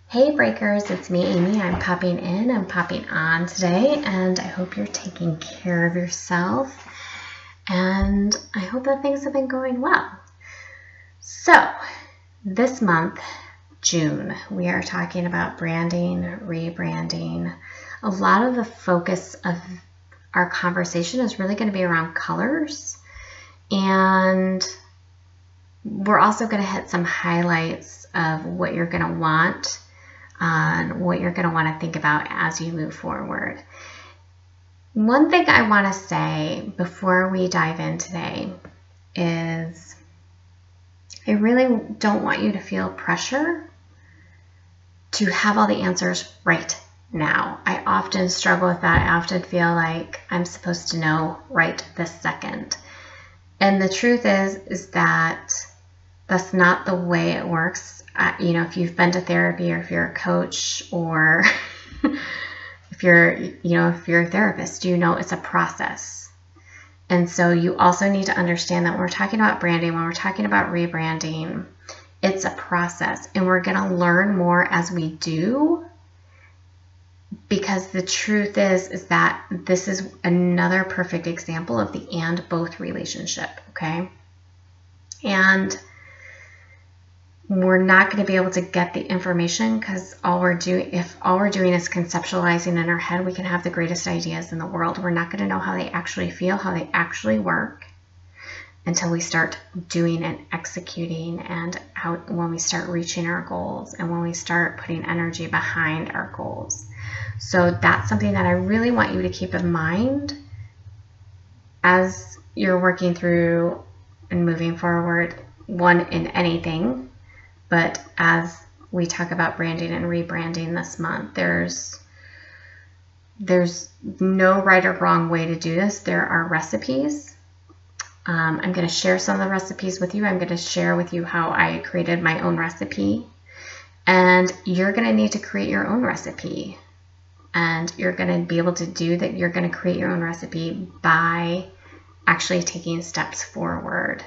Hey Breakers, it's me, Amy. I'm popping in, I'm popping on today, and I hope you're taking care of yourself, and I hope that things have been going well. So, this month, June, we are talking about branding, rebranding. A lot of the focus of our conversation is really going to be around colors, and we're also going to hit some highlights of what you're going to want on what you're going to want to think about as you move forward. One thing I want to say before we dive in today is I really don't want you to feel pressure to have all the answers right now. I often struggle with that. I often feel like I'm supposed to know right this second. And the truth is that that's not the way it works. If you've been to therapy, or if you're a coach, or if you're a therapist, it's a process. And so you also need to understand that when we're talking about branding, when we're talking about rebranding, it's a process, and we're going to learn more as we do. Because the truth is that this is another perfect example of the and both relationship, okay? And we're not going to be able to get the information because if all we're doing is conceptualizing in our head, we can have the greatest ideas in the world. We're not going to know how they actually feel, how they actually work, until we start doing and executing, and when we start reaching our goals, and when we start putting energy behind our goals. So that's something that I really want you to keep in mind as you're working through and moving forward, one, in anything. But as we talk about branding and rebranding this month, there's no right or wrong way to do this. There are recipes. I'm going to share some of the recipes with you. I'm going to share with you how I created my own recipe. And you're going to need to create your own recipe. And you're going to be able to do that. You're going to create your own recipe by actually taking steps forward,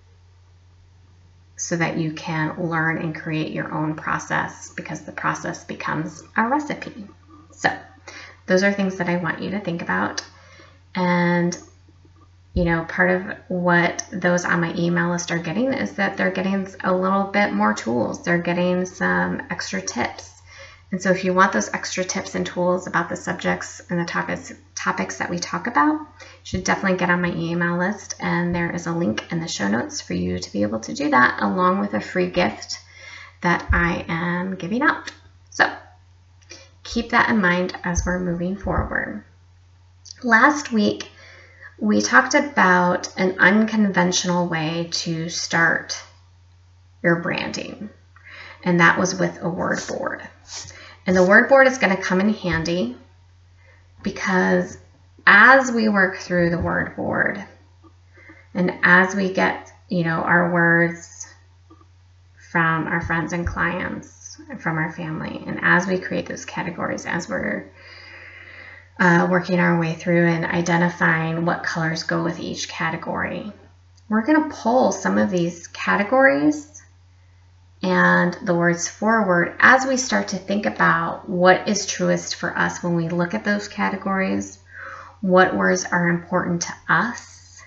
so that you can learn and create your own process, because the process becomes a recipe. So those are things that I want you to think about. And, part of what those on my email list are getting is that they're getting a little bit more tools. They're getting some extra tips. And so if you want those extra tips and tools about the subjects and the topics that we talk about, you should definitely get on my email list. And there is a link in the show notes for you to be able to do that, along with a free gift that I am giving out. So keep that in mind as we're moving forward. Last week, we talked about an unconventional way to start your branding, and that was with a word board. And the word board is going to come in handy because as we work through the word board, and as we get, our words from our friends and clients, from our family, and as we create those categories, as we're working our way through and identifying what colors go with each category, we're going to pull some of these categories and the words forward as we start to think about what is truest for us when we look at those categories, what words are important to us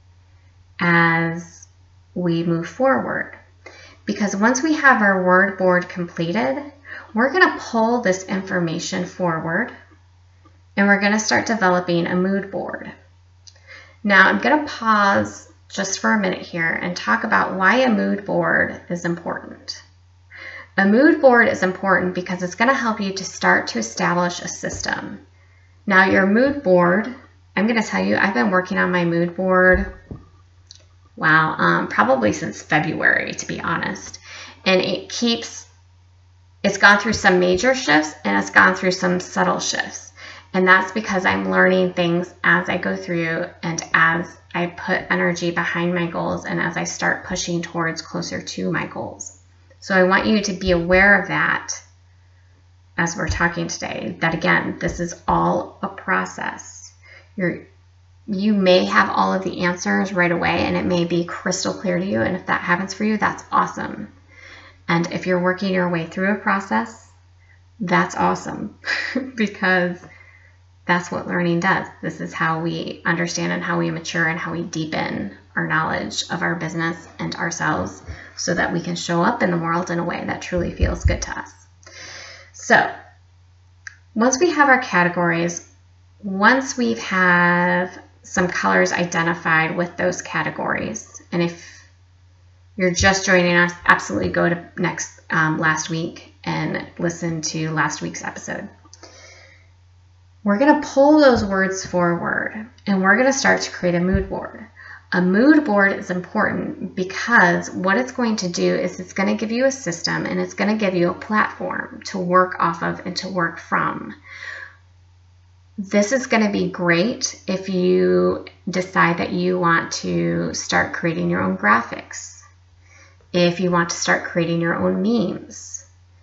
as we move forward. Because once we have our word board completed, we're going to pull this information forward, and we're going to start developing a mood board. Now, I'm going to pause just for a minute here and talk about why a mood board is important. A mood board is important because it's going to help you to start to establish a system. Now, your mood board, I'm going to tell you, I've been working on my mood board, probably since February, to be honest. And it's gone through some major shifts, and it's gone through some subtle shifts. And that's because I'm learning things as I go through, and as I put energy behind my goals, and as I start pushing towards closer to my goals. So I want you to be aware of that as we're talking today, that again, this is all a process. You may have all of the answers right away, and it may be crystal clear to you. And if that happens for you, that's awesome. And if you're working your way through a process, that's awesome because that's what learning does. This is how we understand and how we mature and how we deepen our knowledge of our business and ourselves so that we can show up in the world in a way that truly feels good to us. So once we have our categories, once we have some colors identified with those categories, and if you're just joining us, absolutely go to last week and listen to last week's episode. We're going to pull those words forward and we're going to start to create a mood board. A mood board is important because what it's going to do is it's going to give you a system and it's going to give you a platform to work off of and to work from. This is going to be great if you decide that you want to start creating your own graphics, if you want to start creating your own memes,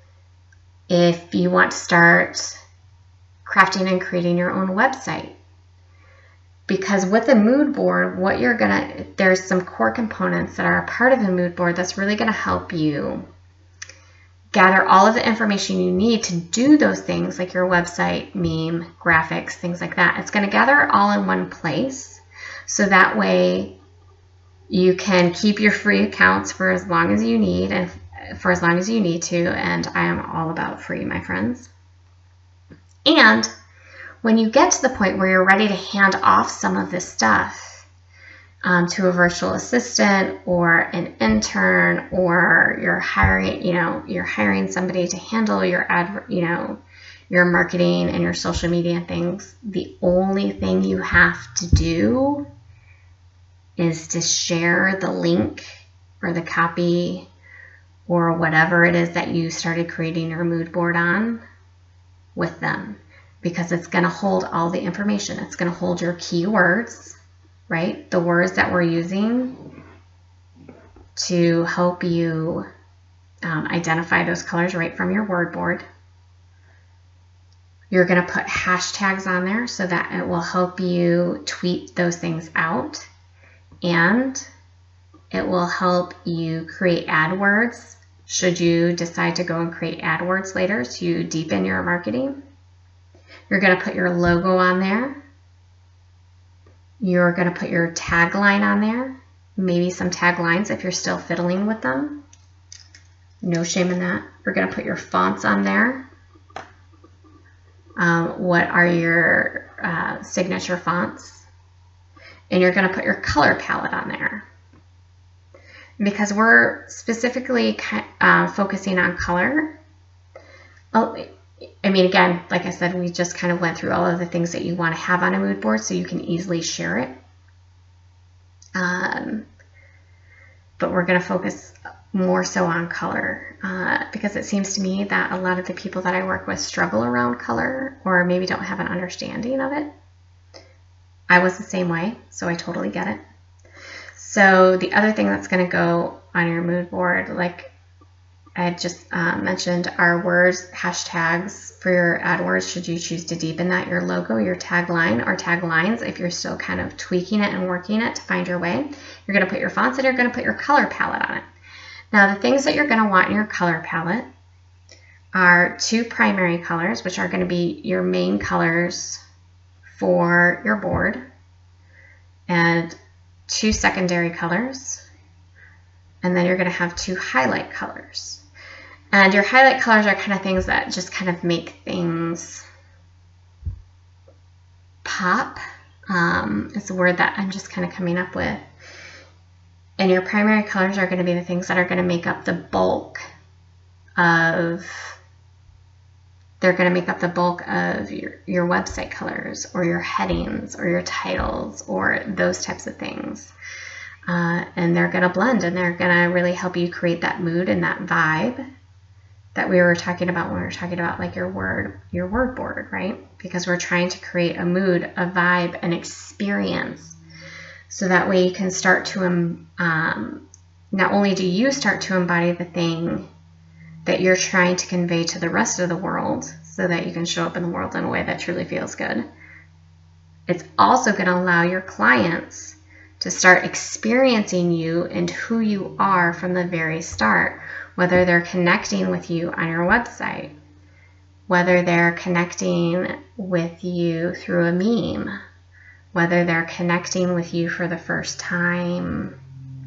if you want to start crafting and creating your own website. Because with a mood board, there's some core components that are a part of a mood board that's really going to help you gather all of the information you need to do those things like your website, meme, graphics, things like that. It's going to gather it all in one place so that way you can keep your free accounts for as long as you need and for as long as you need to. And I am all about free, my friends. And when you get to the point where you're ready to hand off some of this stuff to a virtual assistant or an intern, or you're hiring somebody to handle your your marketing and your social media things, the only thing you have to do is to share the link or the copy or whatever it is that you started creating your mood board on with them, because it's going to hold all the information. It's going to hold your keywords, right? The words that we're using to help you identify those colors right from your word board. You're going to put hashtags on there so that it will help you tweet those things out, and it will help you create AdWords should you decide to go and create AdWords later to deepen your marketing. You're going to put your logo on there. You're going to put your tagline on there, maybe some taglines if you're still fiddling with them. No shame in that. You're going to put your fonts on there. What are your signature fonts? And you're going to put your color palette on there. Because we're specifically focusing on color. I mean, again, like I said, we just kind of went through all of the things that you want to have on a mood board so you can easily share it. But we're going to focus more so on color because it seems to me that a lot of the people that I work with struggle around color or maybe don't have an understanding of it. I was the same way, so I totally get it. So the other thing that's going to go on your mood board, like I just mentioned, are words, hashtags for your AdWords should you choose to deepen that, your logo, your tagline, or taglines if you're still kind of tweaking it and working it to find your way. You're going to put your fonts and you're going to put your color palette on it. Now the things that you're going to want in your color palette are two primary colors, which are going to be your main colors for your board, and two secondary colors, and then you're going to have two highlight colors. And your highlight colors are kind of things that just kind of make things pop. It's a word that I'm just kind of coming up with. And your primary colors are going to be the things that are going to make up the bulk of your website colors or your headings or your titles or those types of things. And they're going to blend and they're going to really help you create that mood and that vibe that we were talking about when we were talking about like your word board, right? Because we're trying to create a mood, a vibe, an experience. So that way you can start to, not only do you start to embody the thing that you're trying to convey to the rest of the world so that you can show up in the world in a way that truly feels good. It's also going to allow your clients to start experiencing you and who you are from the very start, whether they're connecting with you on your website, whether they're connecting with you through a meme, whether they're connecting with you for the first time.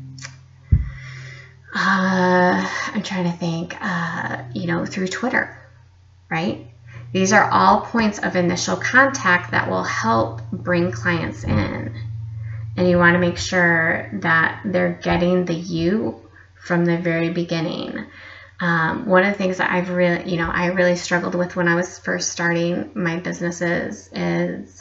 I'm trying to think, through Twitter, right? These are all points of initial contact that will help bring clients in. And you want to make sure that they're getting the you from the very beginning. One of the things that I really struggled with when I was first starting my businesses is,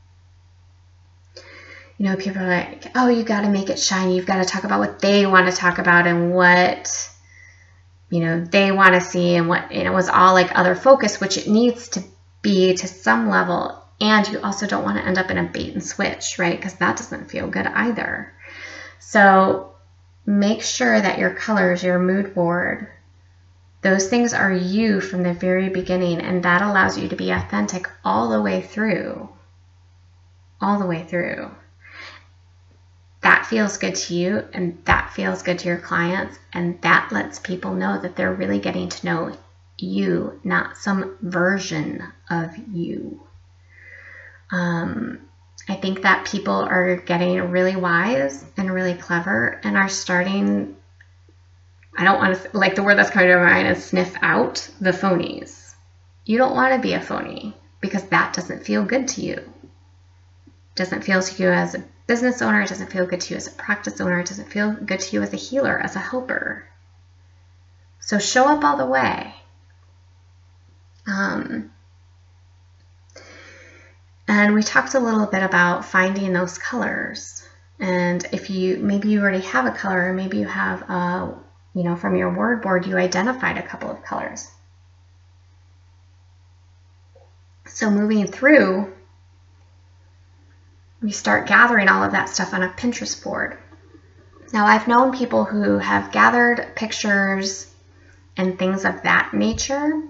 people are like, oh, you got to make it shiny. You've got to talk about what they want to talk about and what, they want to see, and what, it was all like other focus, which it needs to be to some level. And you also don't want to end up in a bait and switch, right? Because that doesn't feel good either. So make sure that your colors, your mood board, those things are you from the very beginning, and that allows you to be authentic all the way through. All the way through. That feels good to you, and that feels good to your clients, and that lets people know that they're really getting to know you, not some version of you. I think that people are getting really wise and really clever and are starting, I don't want to, like, the word that's coming to my mind is sniff out the phonies. You don't want to be a phony, because that doesn't feel good to you. It doesn't feel to you as a business owner. It doesn't feel good to you as a practice owner. It doesn't feel good to you as a healer, as a helper. So show up all the way. And we talked a little bit about finding those colors. And if maybe you already have a color, or maybe you have, from your word board, you identified a couple of colors. So moving through, we start gathering all of that stuff on a Pinterest board. Now, I've known people who have gathered pictures and things of that nature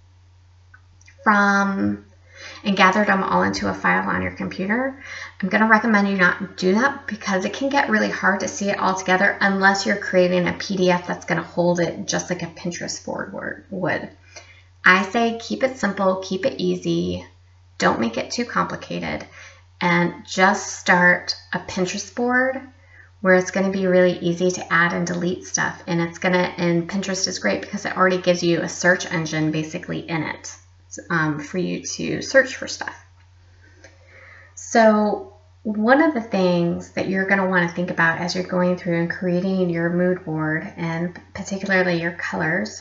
and gathered them all into a file on your computer. I'm going to recommend you not do that, because it can get really hard to see it all together unless you're creating a PDF that's going to hold it just like a Pinterest board would. I say keep it simple, keep it easy, don't make it too complicated, and just start a Pinterest board where it's going to be really easy to add and delete stuff. And Pinterest is great because it already gives you a search engine basically in it. For you to search for stuff. So one of the things that you're going to want to think about as you're going through and creating your mood board, and particularly your colors,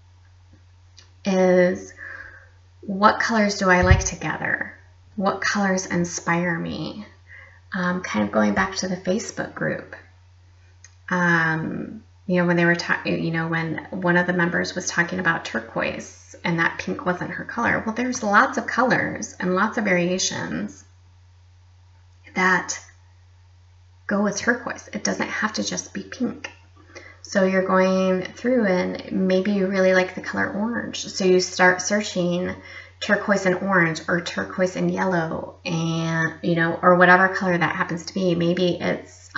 is what colors do I like to gather? What colors inspire me? Kind of going back to the Facebook group. When they were when one of the members was talking about turquoise and that pink wasn't her color. Well, there's lots of colors and lots of variations that go with turquoise. It doesn't have to just be pink. So you're going through, and maybe you really like the color orange. So you start searching turquoise and orange, or turquoise and yellow, and, or whatever color that happens to be. Maybe it's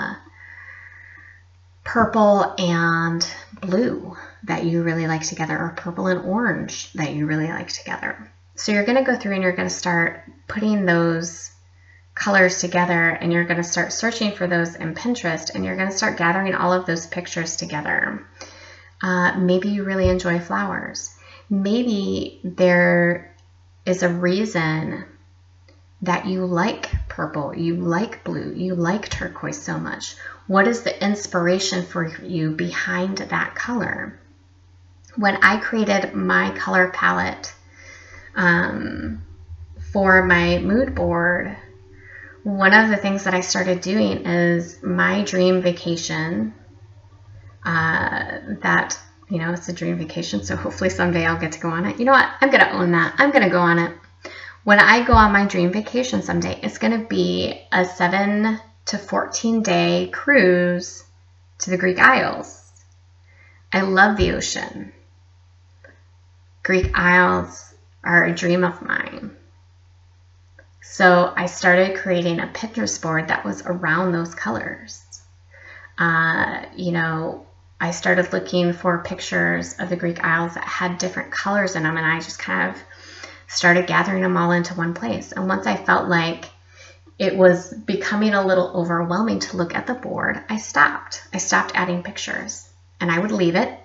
purple and blue that you really like together, or purple and orange that you really like together. So you're going to go through and you're going to start putting those colors together, and you're going to start searching for those in Pinterest, and you're going to start gathering all of those pictures together. Maybe you really enjoy flowers. Maybe there is a reason that you like purple, you like blue, you like turquoise so much. What is the inspiration for you behind that color? When I created my color palette for my mood board, one of the things that I started doing is my dream vacation, it's a dream vacation, so hopefully someday I'll get to go on it. You know what? I'm going to own that. I'm going to go on it. When I go on my dream vacation someday, it's going to be a 7 to 14 day cruise to the Greek Isles. I love the ocean. Greek Isles are a dream of mine. So I started creating a Pinterest board that was around those colors. I I started looking for pictures of the Greek Isles that had different colors in them, and I just kind of started gathering them all into one place. And once I felt like it was becoming a little overwhelming to look at the board, I stopped. I stopped adding pictures, and I would leave it.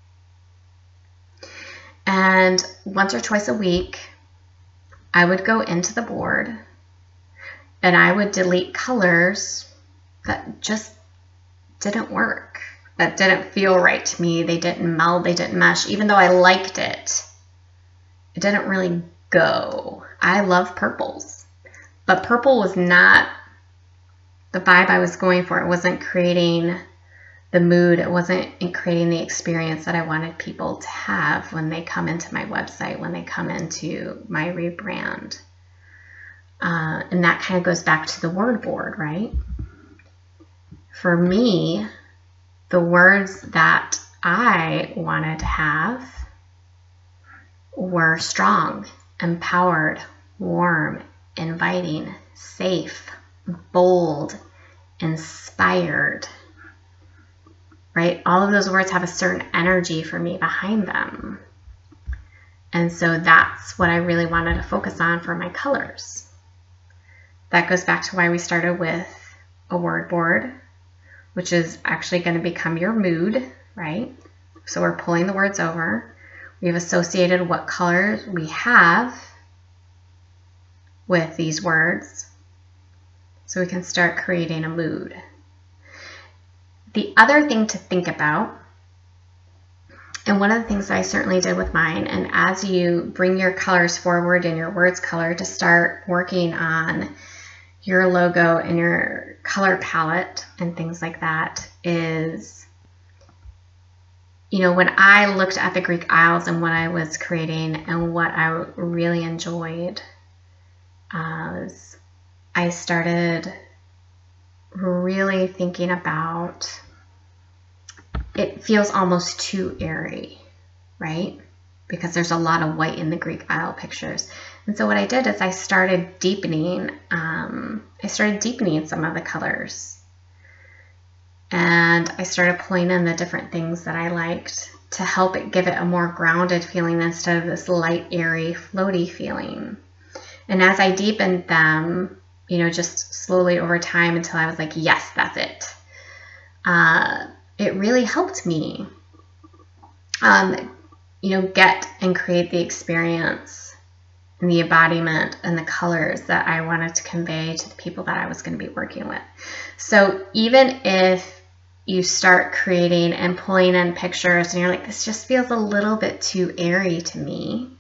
And once or twice a week, I would go into the board and I would delete colors that just didn't work, that didn't feel right to me. They didn't meld, they didn't mesh. Even though I liked it, it didn't really go. I love purples, but purple was not the vibe I was going for. It wasn't creating the mood. It wasn't creating the experience that I wanted people to have when they come into my website, when they come into my rebrand. And that kind of goes back to the word board, right? For me, the words that I wanted to have were strong, empowered, warm, inviting, safe, bold, inspired, right? All of those words have a certain energy for me behind them. And so that's what I really wanted to focus on for my colors. That goes back to why we started with a word board, which is actually going to become your mood, right? So we're pulling the words over. We've associated what colors we have with these words, so we can start creating a mood. The other thing to think about, and one of the things that I certainly did with mine, and as you bring your colors forward in your words color to start working on your logo and your color palette and things like that, is, you know, when I looked at the Greek Isles and what I was creating and what I really enjoyed, I started really thinking about, it feels almost too airy, right? Because there's a lot of white in the Greek Isle pictures. And so what I did is I started deepening some of the colors. And I started pulling in the different things that I liked to help it give it a more grounded feeling instead of this light, airy, floaty feeling. And as I deepened them, you know, just slowly over time until I was like, yes, that's it. It really helped me, you know, get and create the experience and the embodiment and the colors that I wanted to convey to the people that I was going to be working with. So even if you start creating and pulling in pictures and you're like, this just feels a little bit too airy to me,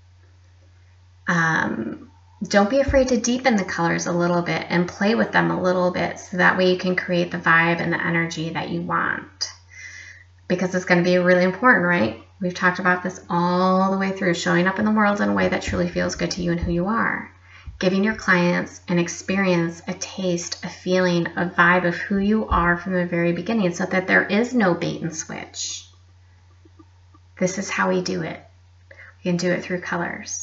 don't be afraid to deepen the colors a little bit and play with them a little bit, so that way you can create the vibe and the energy that you want. Because it's going to be really important, right? We've talked about this all the way through, showing up in the world in a way that truly feels good to you and who you are. Giving your clients an experience, a taste, a feeling, a vibe of who you are from the very beginning, so that there is no bait and switch. This is how we do it. We can do it through colors.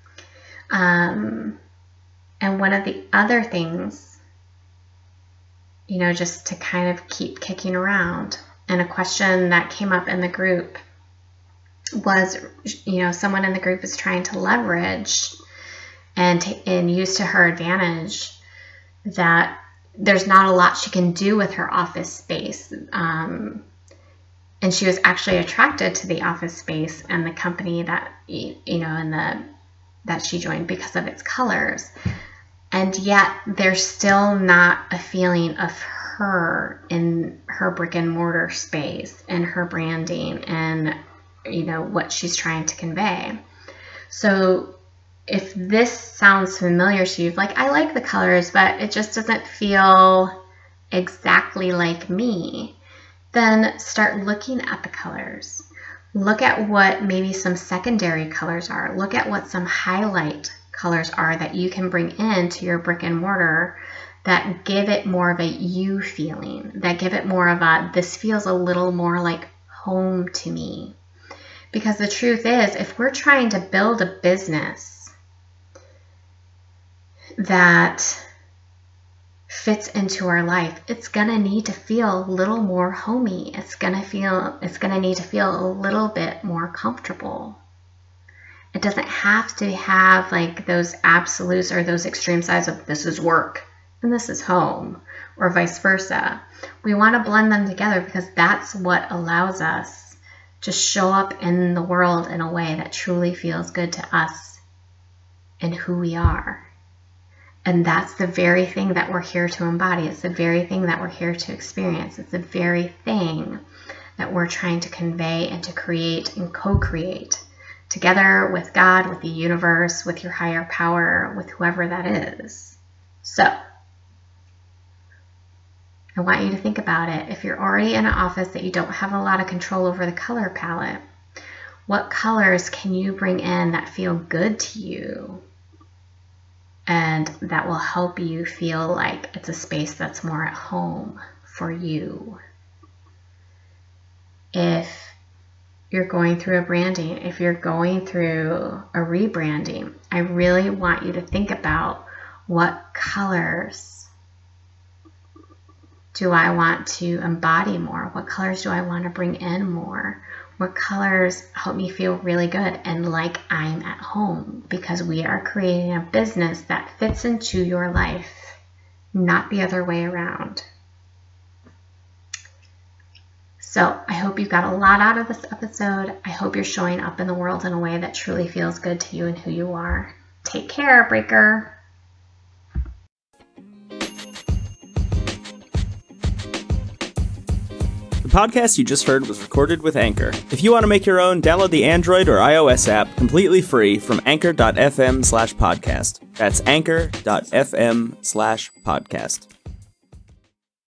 And one of the other things, you know, just to kind of keep kicking around, and a question that came up in the group was, you know, someone in the group is trying to leverage and use to her advantage that there's not a lot she can do with her office space. And she was actually attracted to the office space and the company that, you know, that she joined because of its colors. And yet there's still not a feeling of her in her brick and mortar space and her branding and, you know, what she's trying to convey. So if this sounds familiar to you, like, I like the colors, but it just doesn't feel exactly like me, then start looking at the colors. Look at what maybe some secondary colors are. Look at what some highlight colors are that you can bring into your brick and mortar that give it more of a you feeling, that give it more of a, this feels a little more like home to me. Because the truth is, if we're trying to build a business that fits into our life, it's going to need to feel a little more homey. It's going to need to feel a little bit more comfortable. It doesn't have to have like those absolutes or those extreme sides of this is work and this is home, or vice versa. We want to blend them together because that's what allows us to show up in the world in a way that truly feels good to us and who we are. And that's the very thing that we're here to embody. It's the very thing that we're here to experience. It's the very thing that we're trying to convey and to create and co-create together with God, with the universe, with your higher power, with whoever that is. So, I want you to think about it. If you're already in an office that you don't have a lot of control over the color palette, what colors can you bring in that feel good to you? And that will help you feel like it's a space that's more at home for you. If you're going through a branding, if you're going through a rebranding, I really want you to think about what colors do I want to embody more? What colors do I want to bring in more? What colors help me feel really good and like I'm at home? Because we are creating a business that fits into your life, not the other way around. So I hope you got a lot out of this episode. I hope you're showing up in the world in a way that truly feels good to you and who you are. Take care, Breaker. The podcast you just heard was recorded with Anchor. If you want to make your own, download the Android or iOS app completely free from anchor.fm/podcast. That's anchor.fm/podcast.